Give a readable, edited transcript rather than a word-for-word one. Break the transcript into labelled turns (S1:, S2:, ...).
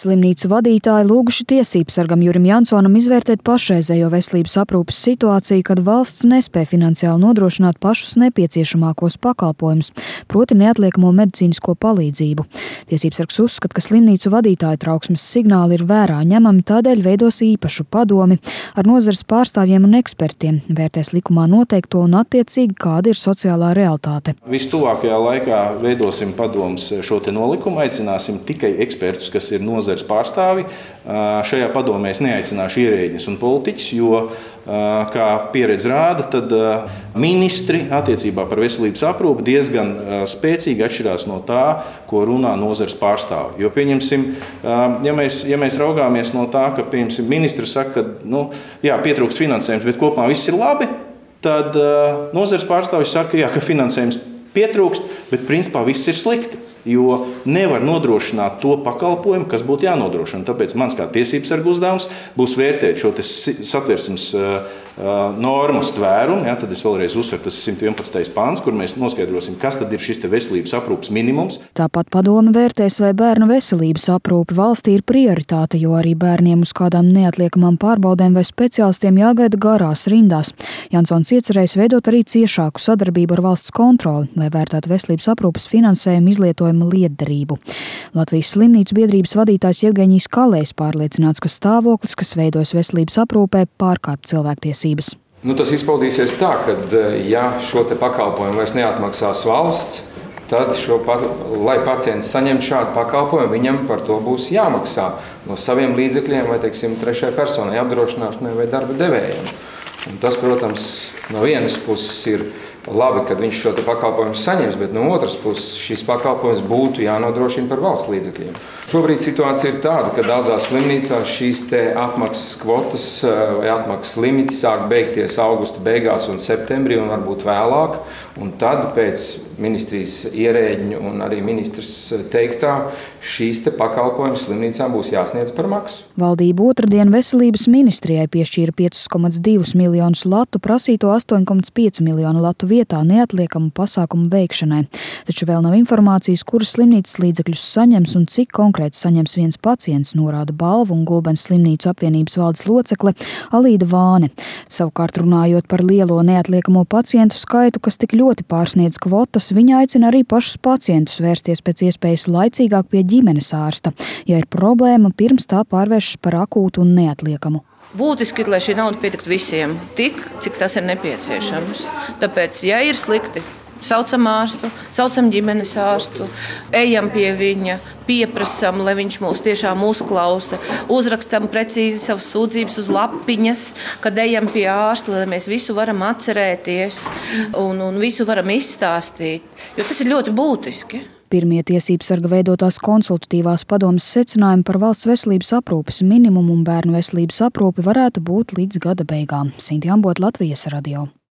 S1: Slimnīcu vadītāji lūguši tiesībsargam Jurim Jansonam izvērtēt pašreizējo veselības aprūpes situāciju, kad valsts nespēj finansiāli nodrošināt pašus nepieciešamākos pakalpojumus, proti neatliekamo medicīnisko palīdzību. Tiesībsargs uzskata, ka slimnīcu vadītāju trauksmes signāli ir vērā ņemami, tādēļ veidos īpašu padomi ar nozares pārstāvjiem un ekspertiem, vērtēs likumā noteikto un attiecīgi, kāda ir sociālā realitāte.
S2: Vistuvākajā laikā veidosim padomus šo te nolikumu, aicināsim tikai ekspertus, kas ir nozares pārstāvi. Šajā padomē es neaicināšu ierēģņus un politiķus, jo, kā pieredze rāda, tad ministri attiecībā par veselības aprūpi diezgan spēcīgi atšķirās no tā, ko runā nozares pārstāvi. Jo, pieņemsim, ja mēs raugāmies no tā, ka ministri saka, ka pietrūkst finansējums, bet kopumā viss ir labi, tad nozares pārstāvis saka, ka finansējums pietrūkst, bet principā viss ir slikti. Jo nevar nodrošināt to pakalpojumu, kas būtu jānodrošina. Tāpēc mans kā tiesībsarga uzdevums būs vērtēt šo satversmes normas tvērumu. Tad es vēlreiz uzsveru, tas ir 111. pants, kur mēs noskaidrosim, kas tad ir šis veselības aprūpes minimums.
S1: Tāpat padome vērtēs, vai bērnu veselības aprūpe valstī ir prioritāte, jo arī bērniem uz kādām neatliekamām pārbaudēm vai speciālistiem jāgaida garās rindās. Jansons iecerējis veidot arī ciešāku sadarbību ar valsts kontroli, lai vērtētu veselības aprūpes finansējumu izlietojumu lietderību. Latvijas slimnīcu biedrības vadītājs Jevgeņijs Kalējs pārliecināts, ka stāvoklis, kas veidojas veselības aprūpē, pārkāpj cilvēktiesības.
S3: Tas izpaudīsies tā, ka ja šo te pakalpojumu vairs neatmaksās valsts, tad lai pacients saņem šādu pakalpojumu, viņam par to būs jāmaksā no saviem līdzekļiem vai, trešajai personai, apdrošināšanai vai darba devējiem. Un tas, protams, no vienas puses ir labi, kad viņš šo pakalpojumu saņems, bet no otras puses šis pakalpojums būtu jānodrošina par valsts līdzekļiem. Šobrīd situācija ir tāda, ka daudzās slimnīcās šīs apmaksas kvotas vai atmaksas limiti sāk beigties augusta beigās un septembrī un varbūt vēlāk. Un tad pēc ministrijas ierēģņu un arī ministrs teiktā šīs pakalpojumus slimnīcām būs jāsniedz par maksu.
S1: Valdība otrdien veselības ministrijai piešķīra 5,2 miljonus latu prasīto 8,5 miljonu latu vietā neatliekamu pasākumu veikšanai. Taču vēl nav informācijas, kuras slimnīcas līdzekļus saņems un cik konkrēti saņems viens pacients, norāda Balvu un Gulbenes slimnīcu apvienības valdes locekle Alīda Vāne. Savukārt runājot par lielo neatliekamo pacientu skaitu, kas tik ļoti pārsniedz kvotas, viņa aicina arī pašus pacientus vērsties pēc iespējas laicīgāk pie ģimenes ārsta, ja ir problēma, pirms tā pārvēršas par akūtu un neatliekamu.
S4: Būtiski ir, lai šī nauda pietiktu visiem, tik, cik tas ir nepieciešams. Tāpēc, ja ir slikti, saucam ārstu, saucam ģimenes ārstu, ejam pie viņa, pieprasam, lai viņš mūs tiešām uzklausa, uzrakstam precīzi savas sūdzības uz lapiņas, kad ejam pie ārsta, lai mēs visu varam atcerēties un visu varam izstāstīt, jo tas ir ļoti būtiski.
S1: Pirmie tiesībsarga veidotās konsultatīvās padomes secinājumi par valsts veselības aprūpes minimumu un bērnu veselības aprūpi varētu būt līdz gada beigām. Sinti Ambot, Latvijas radio.